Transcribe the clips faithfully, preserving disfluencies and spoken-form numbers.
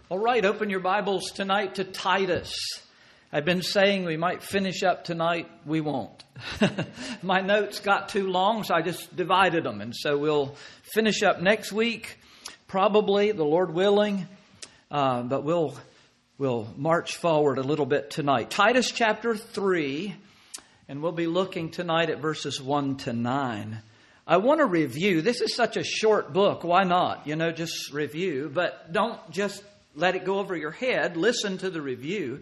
All right, open your Bibles tonight to Titus. I've been saying we might finish up tonight. We won't. My notes got too long, so I just divided them. And so we'll finish up next week, probably, the Lord willing. Uh, but we'll, we'll march forward a little bit tonight. Titus chapter three, and we'll be looking tonight at verses one to nine. I want to review. This is such a short book. Why not? You know, just review. But don't just let it go over your head. Listen to the review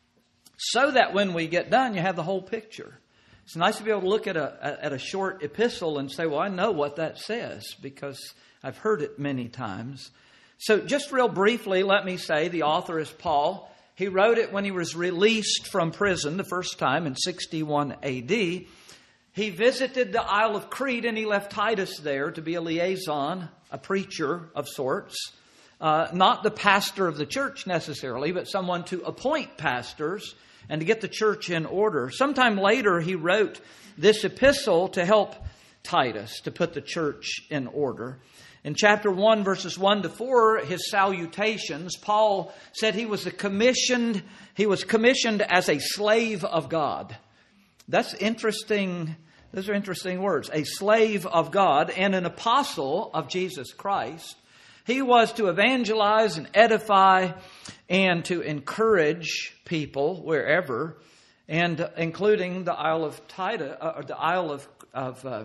so that when we get done, you have the whole picture. It's nice to be able to look at a at a short epistle and say, well, I know what that says because I've heard it many times. So just real briefly, let me say the author is Paul. He wrote it when he was released from prison the first time in sixty-one A D. He visited the Isle of Crete and he left Titus there to be a liaison, a preacher of sorts. Uh, not the pastor of the church necessarily, but someone to appoint pastors and to get the church in order. Sometime later, he wrote this epistle to help Titus, to put the church in order. In chapter one, verses one to four, his salutations, Paul said he was a commissioned, he was commissioned as a slave of God. That's interesting. Those are interesting words. A slave of God and an apostle of Jesus Christ. He was to evangelize and edify and to encourage people wherever, and including the Isle of Titus, uh, the Isle of of, uh,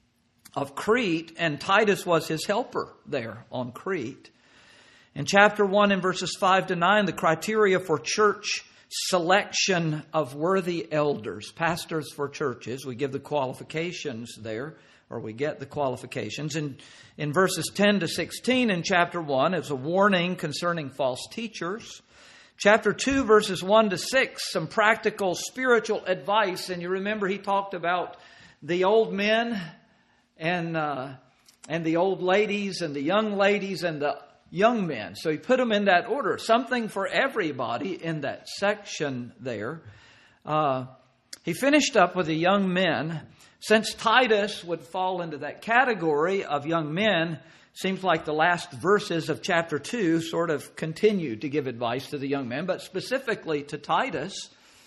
of Crete, and Titus was his helper there on Crete. In chapter one, in verses five to nine, the criteria for church selection of worthy elders, pastors for churches. We give the qualifications there, or we get the qualifications. And in verses ten to sixteen in chapter one, it's a warning concerning false teachers. Chapter two, verses one to six, some practical spiritual advice. And you remember he talked about the old men and uh, and the old ladies and the young ladies and the young men. So he put them in that order. Something for everybody in that section there. Uh, he finished up with the young men. Since Titus would fall into that category of young men, seems like the last verses of chapter two sort of continued to give advice to the young men, but specifically to Titus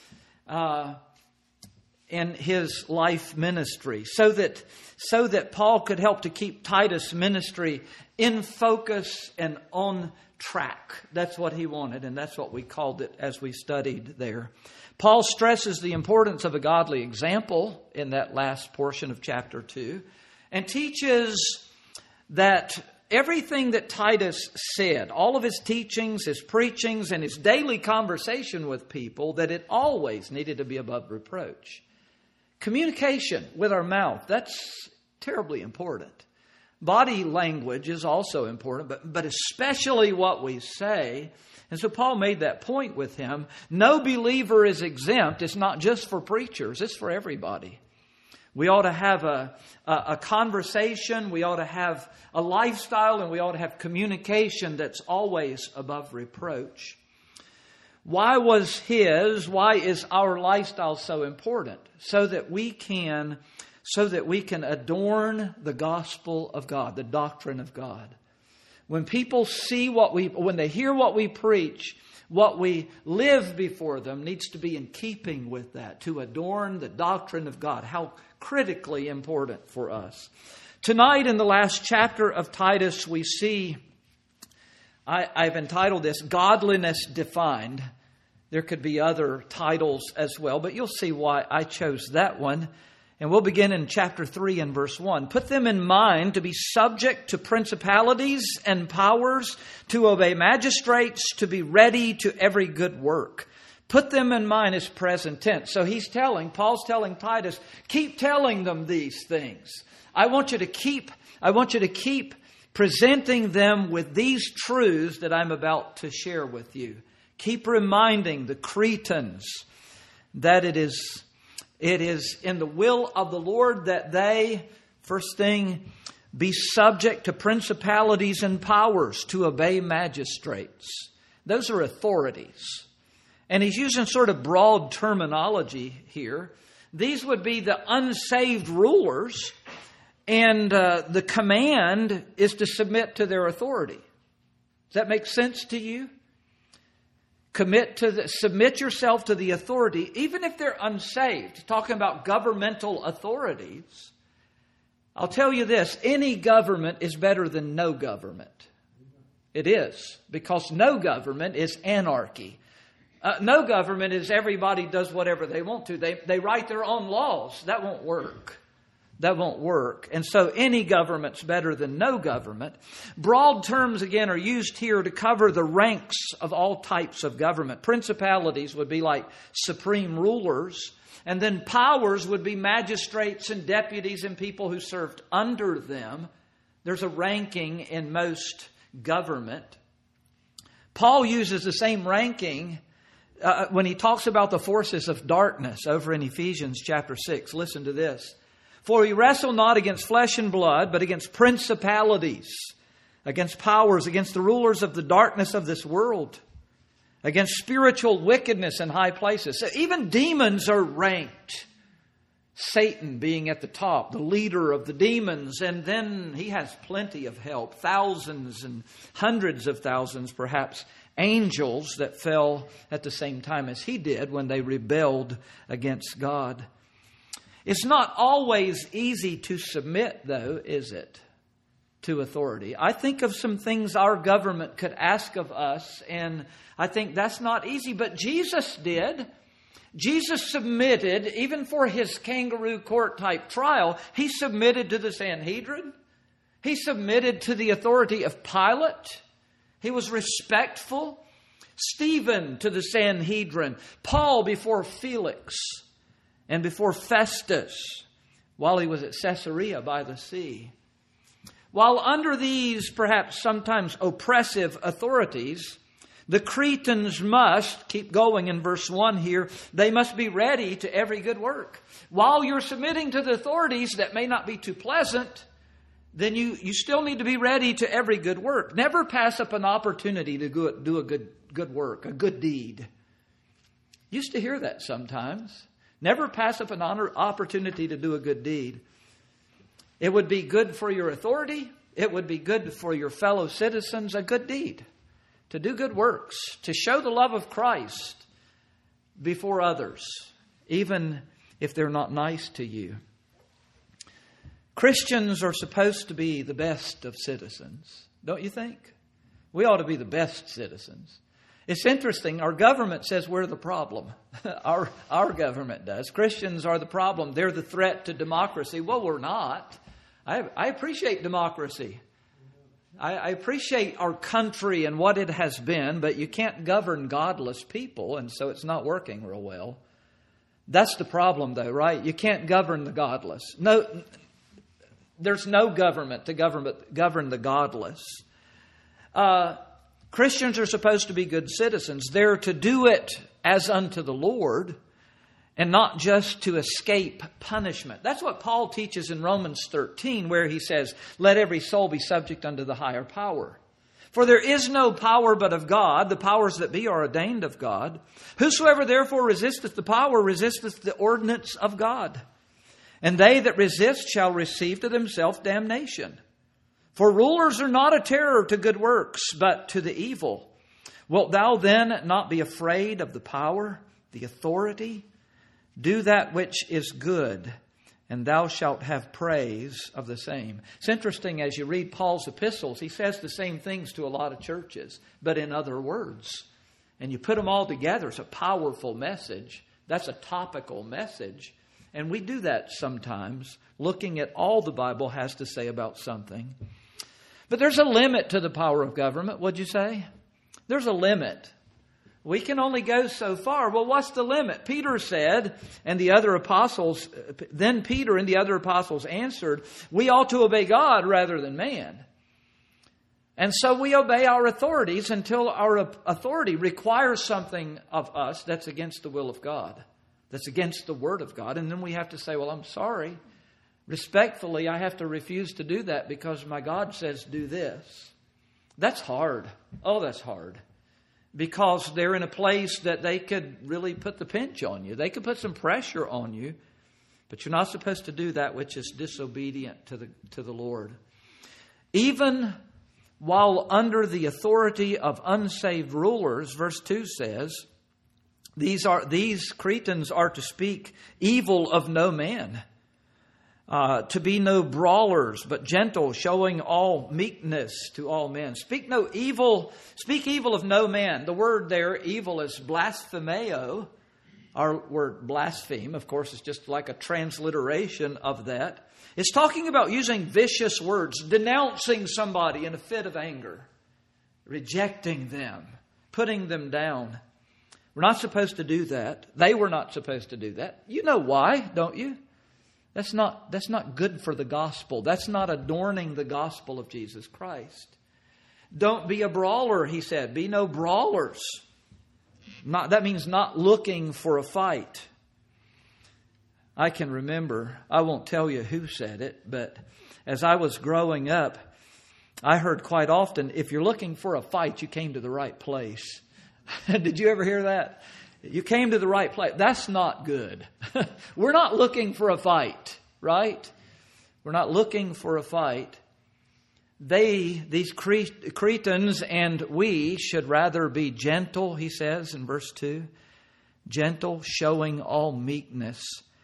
uh, in his life ministry, so that so that Paul could help to keep Titus' ministry in focus and on track. That's what he wanted, and that's what we called it as we studied there. Paul stresses the importance of a godly example in that last portion of chapter two and teaches that everything that Titus said, all of his teachings, his preachings, and his daily conversation with people, that it always needed to be above reproach. Communication with our mouth, that's terribly important. Body language is also important, but, but especially what we say. And so Paul made that point with him. No believer is exempt. It's not just for preachers. It's for everybody. We ought to have a, a, a conversation. We ought to have a lifestyle, and we ought to have communication that's always above reproach. Why was his, why is our lifestyle so important? So that we can, so that we can adorn the gospel of God, the doctrine of God. When people see what we, when they hear what we preach, what we live before them needs to be in keeping with that, to adorn the doctrine of God. How critically important for us. Tonight in the last chapter of Titus, we see, I, I've entitled this, Godliness Defined. There could be other titles as well, but you'll see why I chose that one. And we'll begin in chapter three and verse one. Put them in mind to be subject to principalities and powers, to obey magistrates, to be ready to every good work. Put them in mind is present tense. So he's telling, Paul's telling Titus, keep telling them these things. I want you to keep, I want you to keep presenting them with these truths that I'm about to share with you. Keep reminding the Cretans that it is It is in the will of the Lord that they, first thing, be subject to principalities and powers, to obey magistrates. Those are authorities. And he's using sort of broad terminology here. These would be the unsaved rulers, and uh, the command is to submit to their authority. Does that make sense to you? Commit to the, submit yourself to the authority, even if they're unsaved. Talking about governmental authorities. I'll tell you this, any government is better than no government. It is, because no government is anarchy. Uh, no government is everybody does whatever they want to. They, they write their own laws. That won't work. That won't work. And so any government's better than no government. Broad terms, again, are used here to cover the ranks of all types of government. Principalities would be like supreme rulers. And then powers would be magistrates and deputies and people who served under them. There's a ranking in most government. Paul uses the same ranking uh, when he talks about the forces of darkness over in Ephesians chapter six. Listen to this. For we wrestle not against flesh and blood, but against principalities, against powers, against the rulers of the darkness of this world, against spiritual wickedness in high places. So even demons are ranked. Satan being at the top, the leader of the demons, and then he has plenty of help. Thousands and hundreds of thousands, perhaps, angels that fell at the same time as he did when they rebelled against God. It's not always easy to submit, though, is it, to authority? I think of some things our government could ask of us, and I think that's not easy, but Jesus did. Jesus submitted, even for his kangaroo court type trial, he submitted to the Sanhedrin. He submitted to the authority of Pilate. He was respectful. Stephen to the Sanhedrin. Paul before Felix. And before Festus, while he was at Caesarea by the sea. While under these perhaps sometimes oppressive authorities, the Cretans must, keep going in verse one here, they must be ready to every good work. While you're submitting to the authorities that may not be too pleasant, then you, you still need to be ready to every good work. Never pass up an opportunity to go, do a good, good work, a good deed. Used to hear that sometimes. Never pass up an honor, opportunity to do a good deed. It would be good for your authority. It would be good for your fellow citizens, a good deed. To do good works. To show the love of Christ before others. Even if they're not nice to you. Christians are supposed to be the best of citizens. Don't you think? We ought to be the best citizens. It's interesting. Our government says we're the problem. our, our government does. Christians are the problem. They're the threat to democracy. Well, we're not. I, I appreciate democracy. I, I appreciate our country and what it has been, but you can't govern godless people, and so it's not working real well. That's the problem, though, right? You can't govern the godless. No, there's no government to govern, govern the godless. Uh, Christians are supposed to be good citizens. They're to do it as unto the Lord and not just to escape punishment. That's what Paul teaches in Romans thirteen, where he says, let every soul be subject unto the higher power. For there is no power but of God. The powers that be are ordained of God. Whosoever therefore resisteth the power resisteth the ordinance of God. And they that resist shall receive to themselves damnation. For rulers are not a terror to good works, but to the evil. Wilt thou then not be afraid of the power, the authority? Do that which is good, and thou shalt have praise of the same. It's interesting, as you read Paul's epistles, he says the same things to a lot of churches, but in other words. And you put them all together, it's a powerful message. That's a topical message. And we do that sometimes, looking at all the Bible has to say about something. But there's a limit to the power of government, what'd you say? There's a limit. We can only go so far. Well, what's the limit? Peter said, and the other apostles, then Peter and the other apostles answered, we ought to obey God rather than man. And so we obey our authorities until our authority requires something of us that's against the will of God, that's against the Word of God. And then we have to say, well, I'm sorry. Respectfully, I have to refuse to do that because my God says do this. That's hard. Oh, that's hard. Because they're in a place that they could really put the pinch on you. They could put some pressure on you. But you're not supposed to do that which is disobedient to the, to the Lord. Even while under the authority of unsaved rulers, verse two says, these are these Cretans are to speak evil of no man, uh, to be no brawlers, but gentle, showing all meekness to all men. Speak no evil, speak evil of no man. The word there, evil, is blasphemeo. Our word blaspheme, of course, is just like a transliteration of that. It's talking about using vicious words, denouncing somebody in a fit of anger, rejecting them, putting them down. We're not supposed to do that. They were not supposed to do that. You know why, don't you? That's not, that's not good for the gospel. That's not adorning the gospel of Jesus Christ. Don't be a brawler, he said. Be no brawlers. Not, that means not looking for a fight. I can remember, I won't tell you who said it, but as I was growing up, I heard quite often, if you're looking for a fight, you came to the right place. Did you ever hear that? You came to the right place. That's not good. We're not looking for a fight, right? We're not looking for a fight. They, these Cretans and we should rather be gentle, he says in verse two. Gentle, showing all meekness.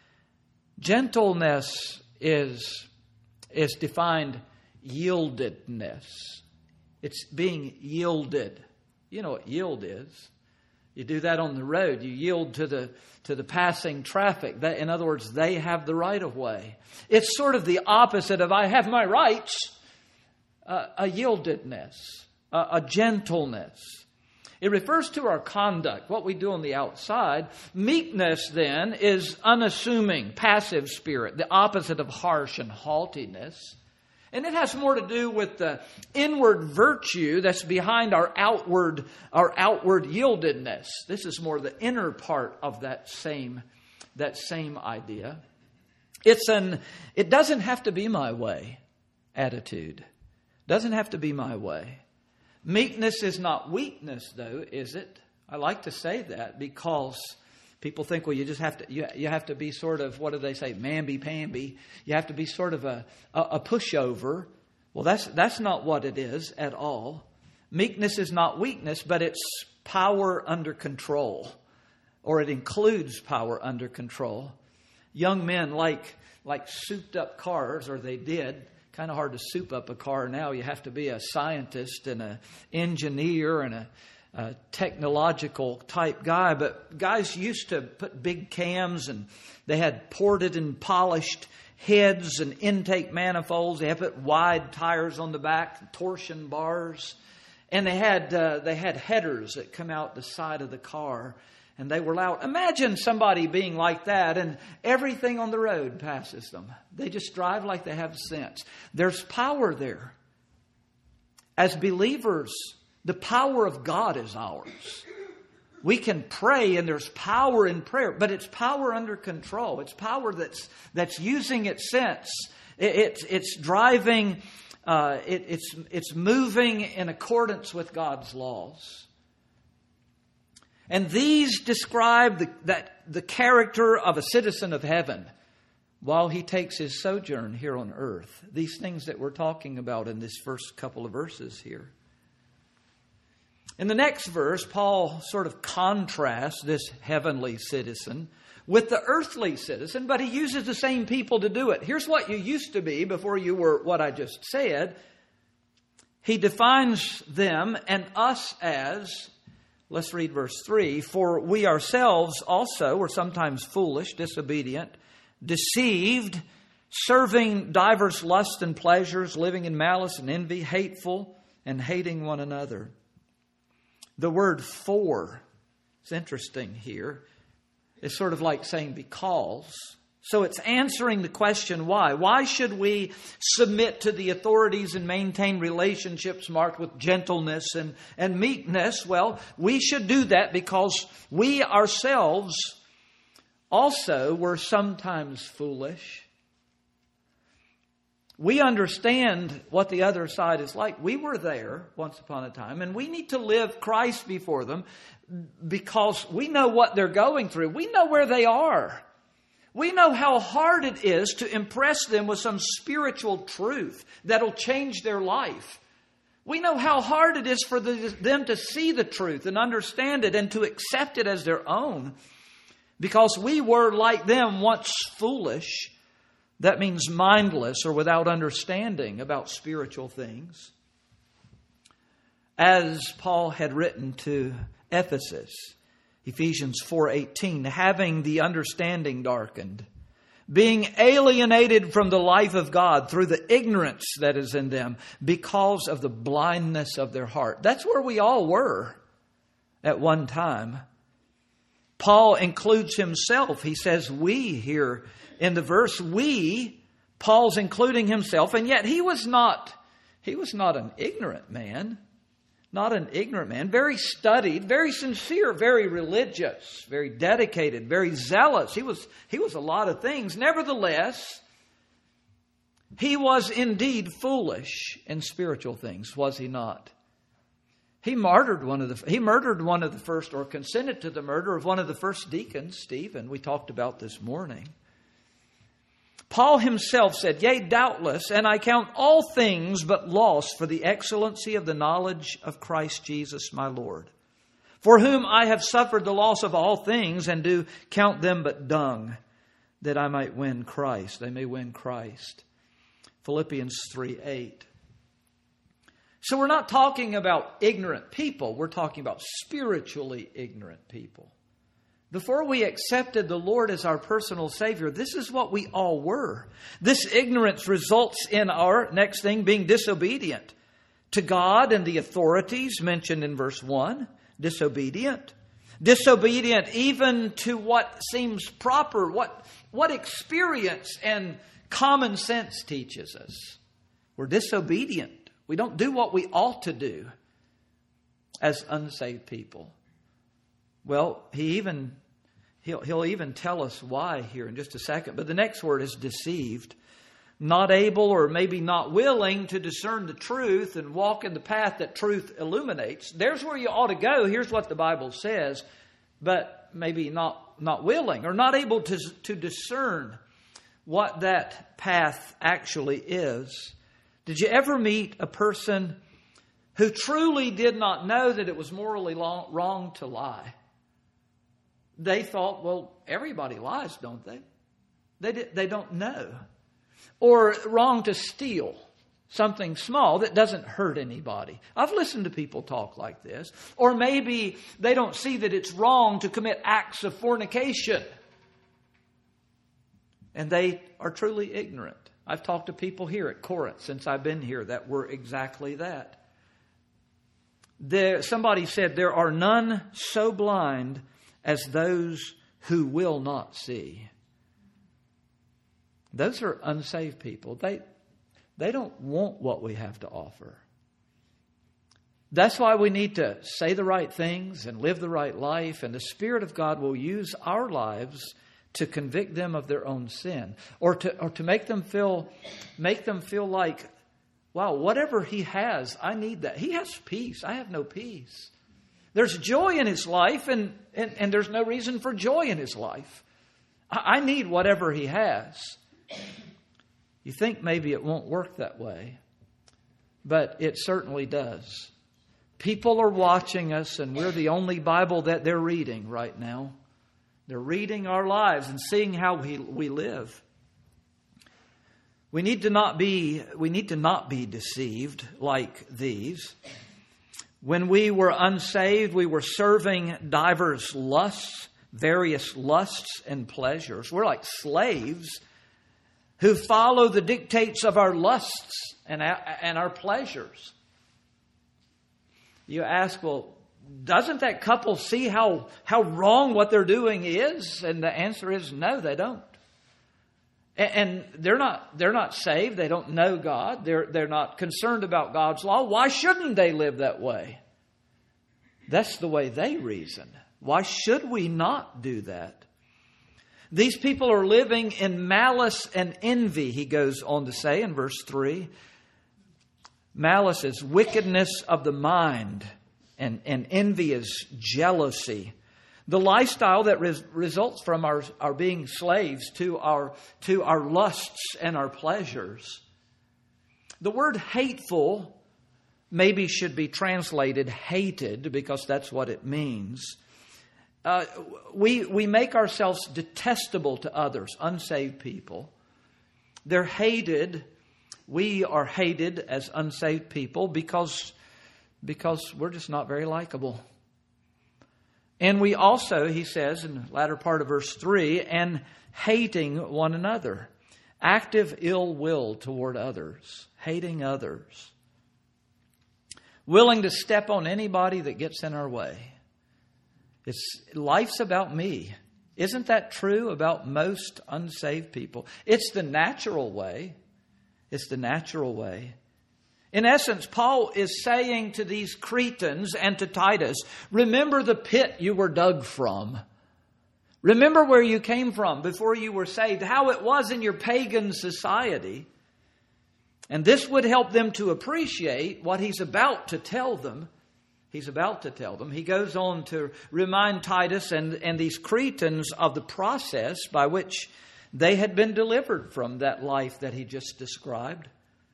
Gentleness is, is defined yieldedness. It's being yielded. You know what yield is. You do that on the road. You yield to the to the passing traffic. That, in other words, they have the right of way. It's sort of the opposite of I have my rights. Uh, a yieldedness, a, a gentleness. It refers to our conduct, what we do on the outside. Meekness, then, is unassuming, passive spirit, the opposite of harsh and haughtiness. And it has more to do with the inward virtue that's behind our outward, our outward yieldedness. This is more the inner part of that same, that same idea. It's an, it doesn't have to be my way attitude. Doesn't have to be my way. Meekness is not weakness, though, is it? I like to say that because people think, well, you just have to, you, you have to be sort of, what do they say, mamby-pamby. You have to be sort of a, a, a pushover. Well, that's, that's not what it is at all. Meekness is not weakness, but it's power under control, or it includes power under control. Young men like, like souped up cars, or they did. Kind of hard to soup up a car now. You have to be a scientist and an engineer and a, a technological type guy. But guys used to put big cams, and they had ported and polished heads and intake manifolds. They had put wide tires on the back, torsion bars, and they had uh, they had headers that come out the side of the car. And they were loud. Imagine somebody being like that and everything on the road passes them. They just drive like they have sense. There's power there. As believers, the power of God is ours. We can pray and there's power in prayer, but it's power under control. It's power that's that's using its sense. It, it, it's driving, uh, it, it's, it's moving in accordance with God's laws. And these describe the, that, the character of a citizen of heaven while he takes his sojourn here on earth. These things that we're talking about in this first couple of verses here. In the next verse, Paul sort of contrasts this heavenly citizen with the earthly citizen, but he uses the same people to do it. Here's what you used to be before you were what I just said. He defines them and us as... Let's read verse three. For we ourselves also were sometimes foolish, disobedient, deceived, serving divers lusts and pleasures, living in malice and envy, hateful, and hating one another. The word for is interesting here. It's sort of like saying because. So it's answering the question why. Why should we submit to the authorities and maintain relationships marked with gentleness and, and meekness? Well, we should do that because we ourselves also were sometimes foolish. We understand what the other side is like. We were there once upon a time, and we need to live Christ before them because we know what they're going through. We know where they are. We know how hard it is to impress them with some spiritual truth that'll change their life. We know how hard it is for the, them to see the truth and understand it and to accept it as their own. Because we were, like them, once foolish. That means mindless or without understanding about spiritual things. As Paul had written to Ephesus, Ephesians four eighteen, having the understanding darkened, being alienated from the life of God through the ignorance that is in them because of the blindness of their heart. That's where we all were at one time. Paul includes himself. He says we here in the verse, we, Paul's including himself, and yet he was not, he was not an ignorant man. Not an ignorant man, very studied, very sincere, very religious, very dedicated, very zealous. He was, he was a lot of things. Nevertheless, he was indeed foolish in spiritual things, was he not? He martyred one of the, he murdered one of the first, or consented to the murder of one of the first deacons, Stephen, we talked about this morning. Paul himself said, yea, doubtless, and I count all things but loss for the excellency of the knowledge of Christ Jesus my Lord, for whom I have suffered the loss of all things, and do count them but dung, that I might win Christ. They may win Christ. Philippians three eight. So we're not talking about ignorant people. We're talking about spiritually ignorant people. Before we accepted the Lord as our personal Savior, this is what we all were. This ignorance results in our, next thing, being disobedient to God and the authorities mentioned in verse one. Disobedient. Disobedient even to what seems proper, what, what experience and common sense teaches us. We're disobedient. We don't do what we ought to do as unsaved people. Well, he even he'll, he'll even tell us why here in just a second. But the next word is deceived. Not able or maybe not willing to discern the truth and walk in the path that truth illuminates. There's where you ought to go. Here's what the Bible says. But maybe not, not willing or not able to, to discern what that path actually is. Did you ever meet a person who truly did not know that it was morally wrong to lie? They thought, well, everybody lies, don't they? They, did, they don't know. Or wrong to steal something small that doesn't hurt anybody. I've listened to people talk like this. Or maybe they don't see that it's wrong to commit acts of fornication. And they are truly ignorant. I've talked to people here at Corinth since I've been here that were exactly that. There, somebody said, there are none so blind as those who will not see. Those are unsaved people. They, they don't want what we have to offer. That's why we need to say the right things and live the right life. And the Spirit of God will use our lives to convict them of their own sin. Or to, or to make them feel, make them feel like, wow, whatever he has, I need that. He has peace. I have no peace. There's joy in his life, and, and, and there's no reason for joy in his life. I, I need whatever he has. You think maybe it won't work that way, but it certainly does. People are watching us, and we're the only Bible that they're reading right now. They're reading our lives and seeing how we, we live. We need to not be, we need to not be deceived like these. When we were unsaved, we were serving divers lusts, various lusts and pleasures. We're like slaves who follow the dictates of our lusts and our, and our pleasures. You ask, well, doesn't that couple see how, how wrong what they're doing is? And the answer is no, they don't. And they're not, they're not saved. They don't know God. They're, they're not concerned about God's law. Why shouldn't they live that way? That's the way they reason. Why should we not do that? These people are living in malice and envy, he goes on to say in verse three. Malice is wickedness of the mind, and, and envy is jealousy. The lifestyle that res- results from our, our being slaves to our, to our lusts and our pleasures. The word hateful maybe should be translated hated, because that's what it means. Uh, we, we make ourselves detestable to others, unsaved people. They're hated. We are hated as unsaved people because, because we're just not very likable. And we also, he says in the latter part of verse three, and hating one another. Active ill will toward others. Hating others. Willing to step on anybody that gets in our way. It's, life's about me. Isn't that true about most unsaved people? It's the natural way. It's the natural way. In essence, Paul is saying to these Cretans and to Titus, remember the pit you were dug from. Remember where you came from before you were saved, how it was in your pagan society. And this would help them to appreciate what he's about to tell them. He's about to tell them. He goes on to remind Titus and, and these Cretans of the process by which they had been delivered from that life that he just described.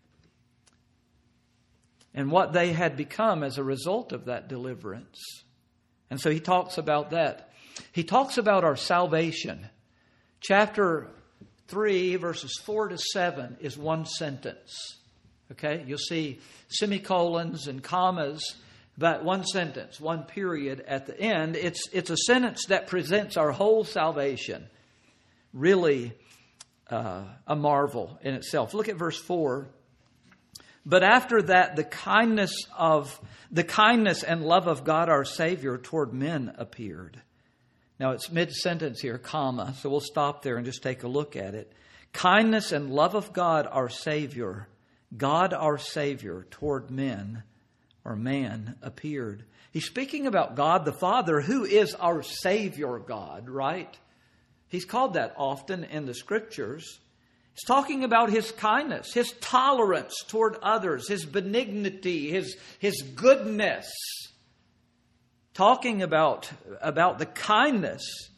And what they had become as a result of that deliverance. And so he talks about that. He talks about our salvation. Chapter three, verses four to seven is one sentence. Okay, you'll see semicolons and commas, but one sentence, one period at the end. It's, it's a sentence that presents our whole salvation. Really uh, a marvel in itself. Look at verse four. But after that, the kindness of the kindness and love of God our Savior toward men appeared. Now it's mid-sentence here, comma, so we'll stop there and just take a look at it. Kindness and love of God our Savior, God our Savior toward men, or man, appeared. He's speaking about God the Father, who is our Savior God, right? He's called that often in the Scriptures. He's talking about His kindness, His tolerance toward others, His benignity, His, His goodness. Talking about, about the kindness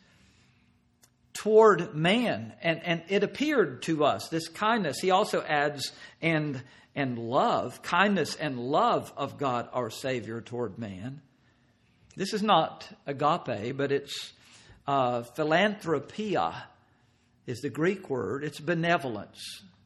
toward man. And, and it appeared to us, this kindness. He also adds, and, and love, kindness and love of God our Savior toward man. This is not agape, but it's uh, philanthropia. Is the Greek word. It's benevolence.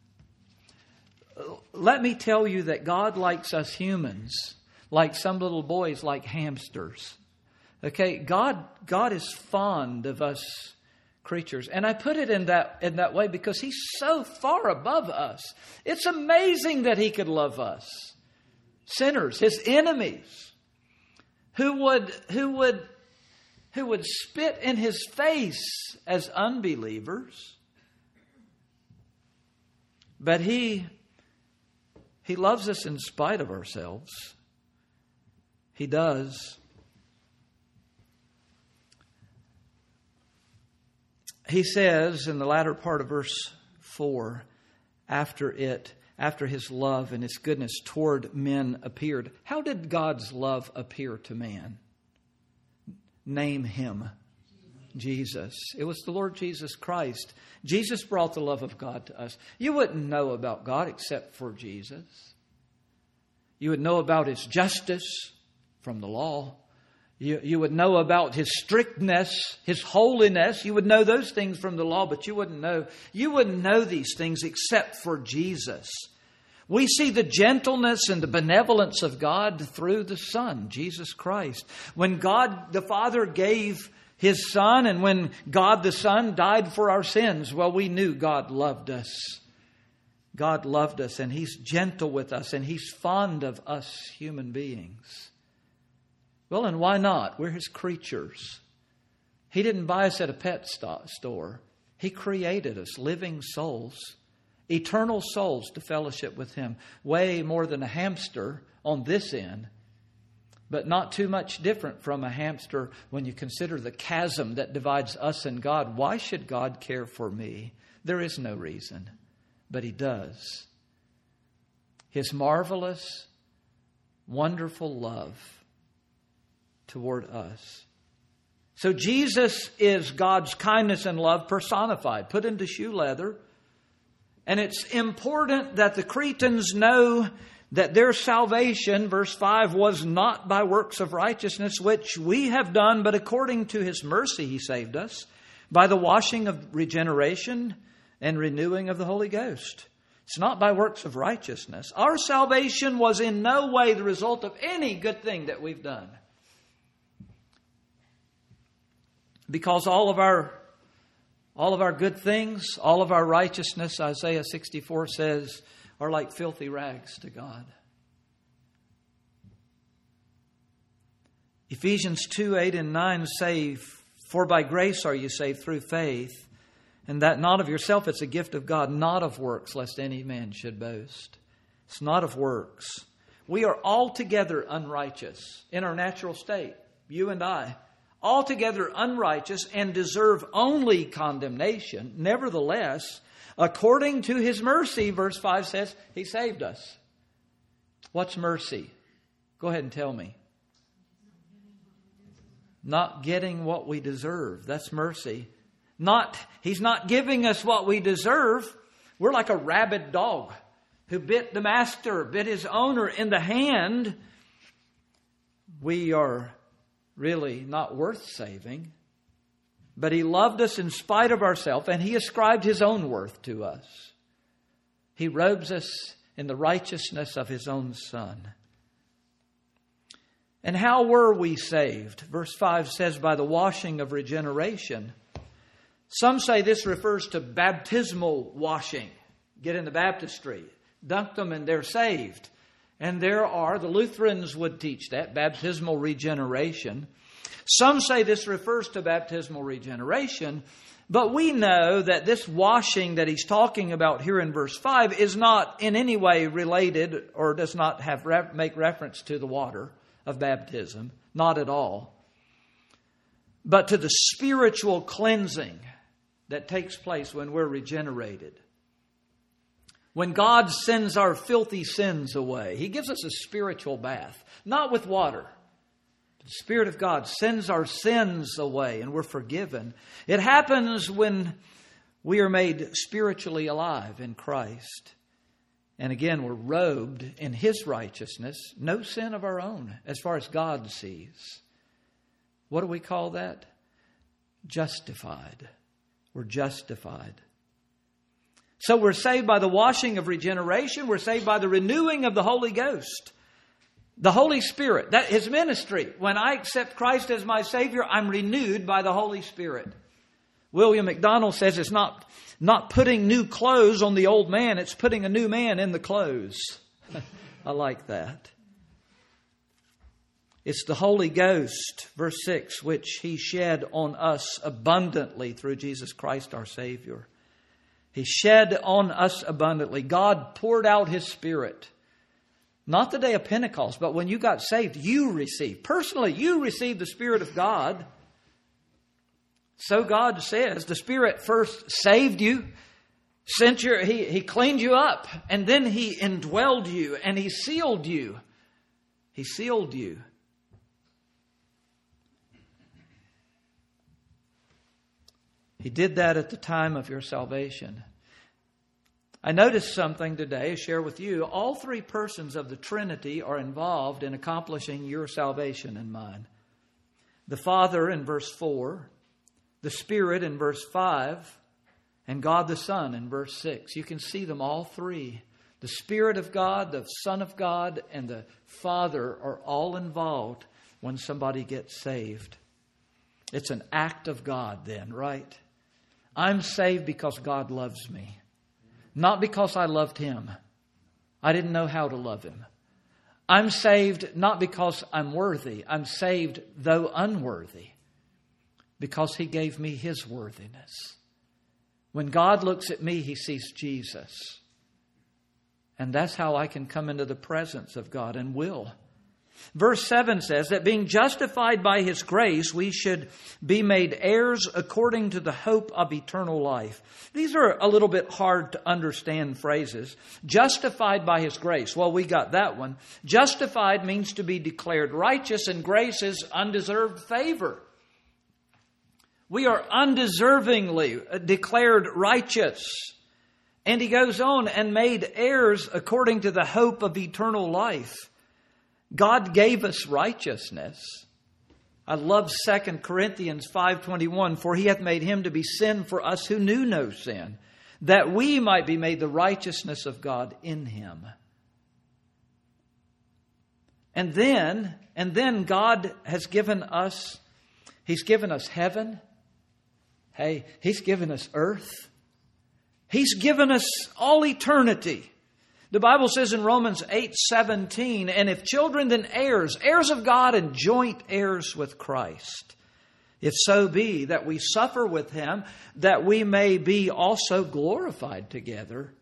Let me tell you that God likes us humans, like some little boys like hamsters. Okay, God, God is fond of us creatures. And I put it in that, in that way because He's so far above us. It's amazing that He could love us. Sinners, His enemies, who would, who would who would spit in His face as unbelievers. But He, He loves us in spite of ourselves. He does. He says in the latter part of verse four, after it, after His love and His goodness toward men appeared. How did God's love appear to man? Name Him. Jesus. It was the Lord Jesus Christ. Jesus brought the love of God to us. You wouldn't know about God except for Jesus. You would know about His justice from the law. You, you would know about His strictness, His holiness. You would know those things from the law, but you wouldn't know. You wouldn't know these things except for Jesus. We see the gentleness and the benevolence of God through the Son, Jesus Christ. When God the Father gave His Son, and when God the Son died for our sins, well, we knew God loved us. God loved us, and He's gentle with us, and He's fond of us human beings. Well, and why not? We're His creatures. He didn't buy us at a pet store. He created us, living souls. Eternal souls to fellowship with Him. Way more than a hamster on this end. But not too much different from a hamster when you consider the chasm that divides us and God. Why should God care for me? There is no reason. But He does. His marvelous, wonderful love toward us. So Jesus is God's kindness and love personified, put into shoe leather. And it's important that the Cretans know that their salvation, verse five, was not by works of righteousness which we have done, but according to His mercy He saved us, by the washing of regeneration and renewing of the Holy Ghost. It's not by works of righteousness. Our salvation was in no way the result of any good thing that we've done. Because all of our all of our good things, all of our righteousness, Isaiah sixty-four says, are like filthy rags to God. Ephesians two, eight and nine say, for by grace are you saved through faith, and that not of yourself, it's a gift of God, not of works, lest any man should boast. It's not of works. We are altogether unrighteous in our natural state, you and I, altogether unrighteous and deserve only condemnation. Nevertheless, according to His mercy, verse five says, He saved us. What's mercy? Go ahead and tell me. Not getting what we deserve. That's mercy. Not, He's not giving us what we deserve. We're like a rabid dog who bit the master, bit his owner in the hand. We are really not worth saving. But He loved us in spite of ourselves, and He ascribed His own worth to us. He robes us in the righteousness of His own Son. And how were we saved? Verse five says, by the washing of regeneration. Some say this refers to baptismal washing. Get in the baptistry, dunk them, and they're saved. And there are, the Lutherans would teach that, baptismal regeneration. Some say this refers to baptismal regeneration, but we know that this washing that he's talking about here in verse five is not in any way related or does not have make reference to the water of baptism, not at all, but to the spiritual cleansing that takes place when we're regenerated. When God sends our filthy sins away, He gives us a spiritual bath, not with water. The Spirit of God sends our sins away and we're forgiven. It happens when we are made spiritually alive in Christ. And again, we're robed in His righteousness, no sin of our own as far as God sees. What do we call that? Justified. We're justified. So we're saved by the washing of regeneration. We're saved by the renewing of the Holy Ghost. The Holy Spirit, that His ministry. When I accept Christ as my Savior, I'm renewed by the Holy Spirit. William MacDonald says it's not, not putting new clothes on the old man, it's putting a new man in the clothes. I like that. It's the Holy Ghost, verse six, which He shed on us abundantly through Jesus Christ our Savior. He shed on us abundantly. God poured out His Spirit. Not the day of Pentecost, but when you got saved, you received. Personally, you received the Spirit of God. So God says, the Spirit first saved you, sent your, he, he cleaned you up, and then He indwelled you, and He sealed you. He sealed you. He did that at the time of your salvation. I noticed something today, share with you. All three persons of the Trinity are involved in accomplishing your salvation and mine. The Father in verse four, the Spirit in verse five, and God the Son in verse six. You can see them all three. The Spirit of God, the Son of God, and the Father are all involved when somebody gets saved. It's an act of God then, right? I'm saved because God loves me. Not because I loved Him. I didn't know how to love Him. I'm saved not because I'm worthy. I'm saved though unworthy. Because He gave me His worthiness. When God looks at me, He sees Jesus. And that's how I can come into the presence of God and will. Verse seven says that being justified by His grace, we should be made heirs according to the hope of eternal life. These are a little bit hard to understand phrases. Justified by His grace. Well, we got that one. Justified means to be declared righteous, and grace is undeserved favor. We are undeservingly declared righteous. And he goes on, and made heirs according to the hope of eternal life. God gave us righteousness. I love Second Corinthians five twenty-one. For he hath made him to be sin for us who knew no sin, that we might be made the righteousness of God in him. And then, and then God has given us, He's given us heaven. Hey, He's given us earth. He's given us all eternity. The Bible says in Romans eight seventeen, and if children, then heirs, heirs of God and joint heirs with Christ. If so be that we suffer with Him, that we may be also glorified together.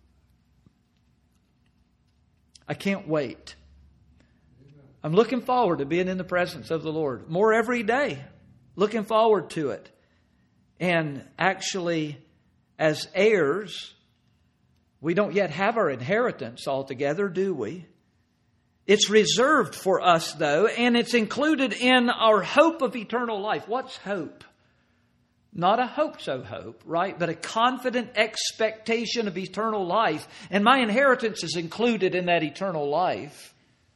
I can't wait. I'm looking forward to being in the presence of the Lord. More every day. Looking forward to it. And actually, as heirs, we don't yet have our inheritance altogether, do we? It's reserved for us, though, and it's included in our hope of eternal life. What's hope? Not a hope-so hope, right? But a confident expectation of eternal life. And my inheritance is included in that eternal life.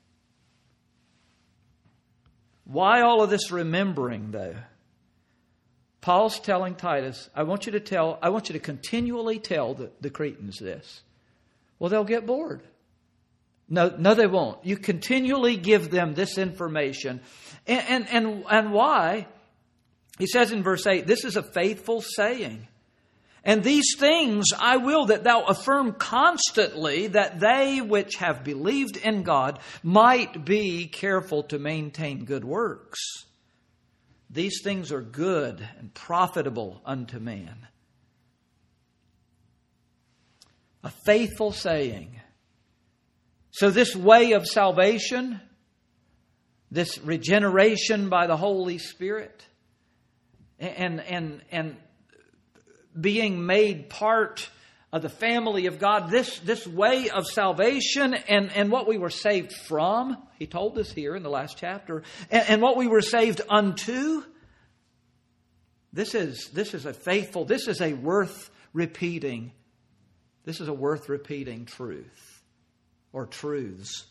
Why all of this remembering, though? Paul's telling Titus, I want you to tell, I want you to continually tell the, the Cretans this. Well, they'll get bored. No, no, they won't. You continually give them this information. And, and, and, and why? He says in verse eight, this is a faithful saying. And these things I will that thou affirm constantly, that they which have believed in God might be careful to maintain good works. These things are good and profitable unto man. A faithful saying. So this way of salvation, this regeneration by the Holy Spirit, and and and being made part of the family of God, this, this way of salvation and, and what we were saved from, he told us here in the last chapter, and, and what we were saved unto, this is, this is a faithful, this is a worth repeating, this is a worth repeating truth or truths.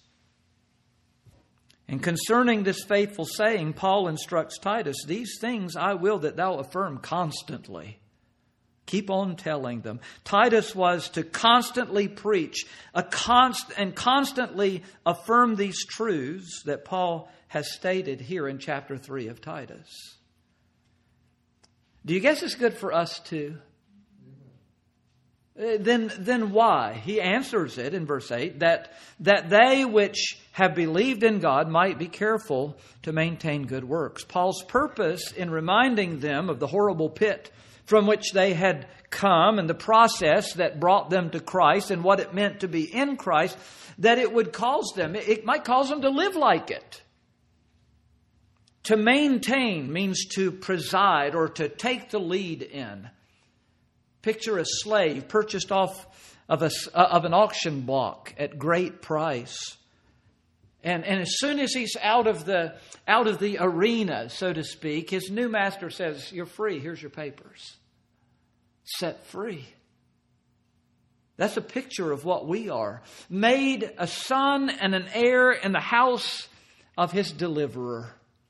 And concerning this faithful saying, Paul instructs Titus, these things I will that thou affirm constantly. Keep on telling them. Titus was to constantly preach a const- and constantly affirm these truths that Paul has stated here in chapter three of Titus. Do you guess it's good for us too? Uh, then, then why? He answers it in verse eight, that, that they which have believed in God might be careful to maintain good works. Paul's purpose in reminding them of the horrible pit from which they had come and the process that brought them to Christ and what it meant to be in Christ, that it would cause them, it might cause them to live like it. To maintain means to preside or to take the lead in. Picture a slave purchased off of, a, of an auction block at great price. And, and as soon as he's out of the out of the arena, so to speak, his new master says, you're free, here's your papers. Set free. That's a picture of what we are. Made a son and an heir in the house of his deliverer.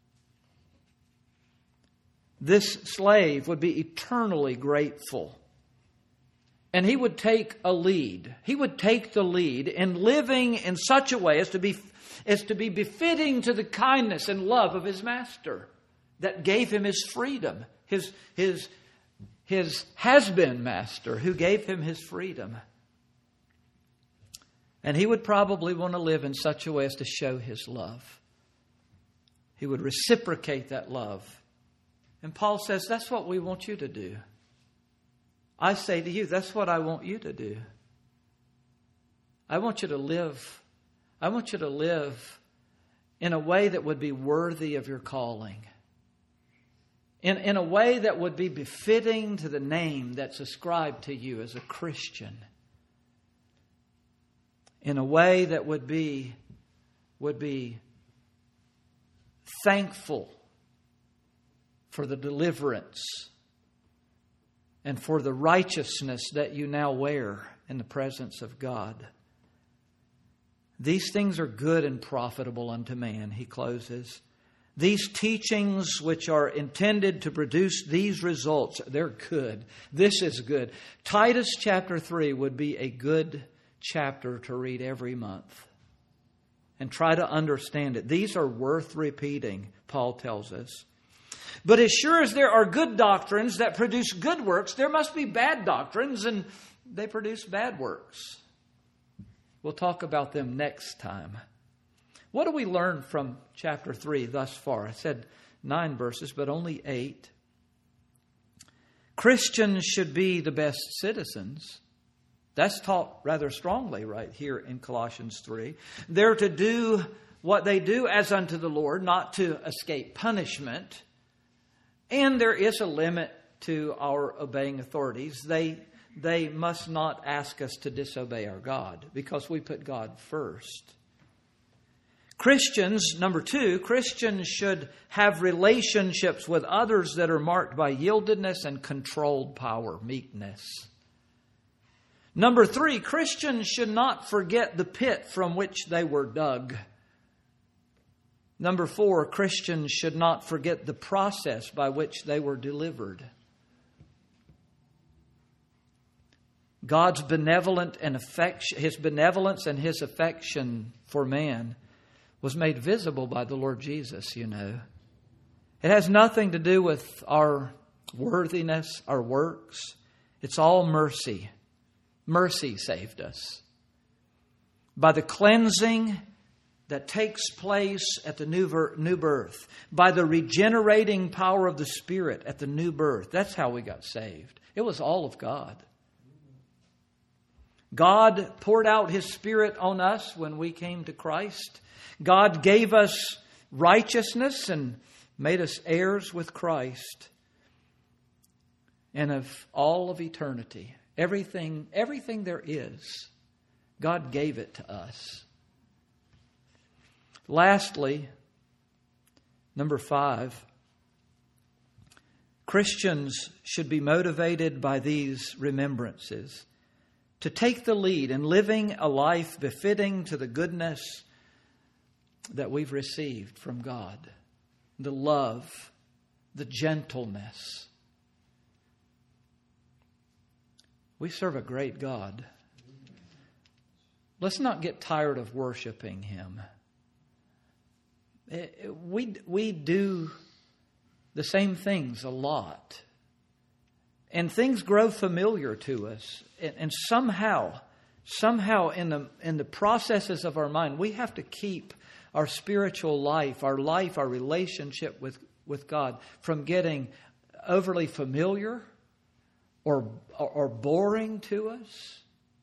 This slave would be eternally grateful. And he would take a lead. He would take the lead in living in such a way as to be as to be befitting to the kindness and love of his master that gave him his freedom. His, his, his has-been master who gave him his freedom. And he would probably want to live in such a way as to show his love. He would reciprocate that love. And Paul says, that's what we want you to do. I say to you, that's what I want you to do. I want you to live I want you to live in a way that would be worthy of your calling. In, in a way that would be befitting to the name that's ascribed to you as a Christian. In a way that would be, would be thankful for the deliverance and for the righteousness that you now wear. in the presence of God. These things are good and profitable unto man, he closes. These teachings which are intended to produce these results, they're good. This is good. Titus chapter three would be a good chapter to read every month and try to understand it. These are worth repeating, Paul tells us. But as sure as there are good doctrines that produce good works, there must be bad doctrines and they produce bad works. We'll talk about them next time. What do we learn from chapter three thus far? I said nine verses, but only eight. Christians should be the best citizens. That's taught rather strongly right here in Colossians three. They're to do what they do as unto the Lord, not to escape punishment. And there is a limit to our obeying authorities. They, they must not ask us to disobey our God because we put God first. Christians, number two, Christians should have relationships with others that are marked by yieldedness and controlled power, meekness. Number three, Christians should not forget the pit from which they were dug. Number four, Christians should not forget the process by which they were delivered. God's benevolent and affection, His benevolence and His affection for man was made visible by the Lord Jesus, you know. It has nothing to do with our worthiness, our works. It's all mercy. Mercy saved us. By the cleansing that takes place at the new, ver- new birth. By the regenerating power of the Spirit at the new birth. That's how we got saved. It was all of God. God poured out His Spirit on us when we came to Christ. God gave us righteousness and made us heirs with Christ. And of all of eternity, everything, everything there is, God gave it to us. Lastly, number five, Christians should be motivated by these remembrances to take the lead in living a life befitting to the goodness that we've received from God. The love, the gentleness. We serve a great God. Let's not get tired of worshiping Him. We, we do the same things a lot. And things grow familiar to us. And, and somehow, somehow in the, in the processes of our mind, we have to keep our spiritual life, our life, our relationship with, with God from getting overly familiar or, or, or boring to us.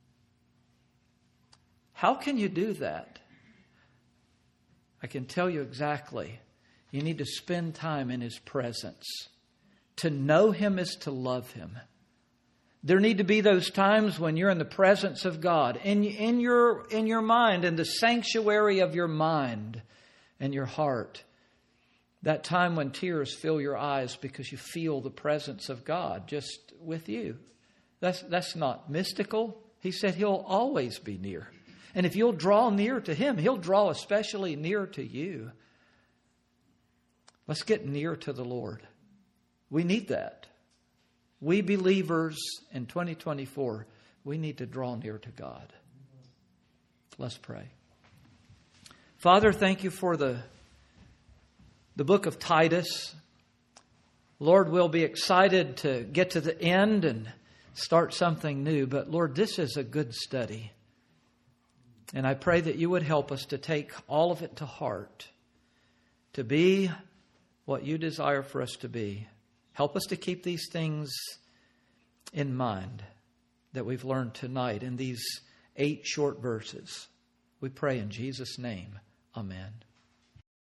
How can you do that? I can tell you exactly. You need to spend time in His presence. To know Him is to love Him. There need to be those times when you're in the presence of God, in, in your, in your mind, in the sanctuary of your mind and your heart. That time when tears fill your eyes because you feel the presence of God just with you. That's, that's not mystical. He said He'll always be near. And if you'll draw near to Him, He'll draw especially near to you. Let's get near to the Lord. We need that. We believers in twenty twenty-four, we need to draw near to God. Let's pray. Father, thank You for the, the book of Titus. Lord, we'll be excited to get to the end and start something new. But Lord, this is a good study. And I pray that You would help us to take all of it to heart, to be what You desire for us to be. Help us to keep these things in mind that we've learned tonight in these eight short verses. We pray in Jesus' name. Amen.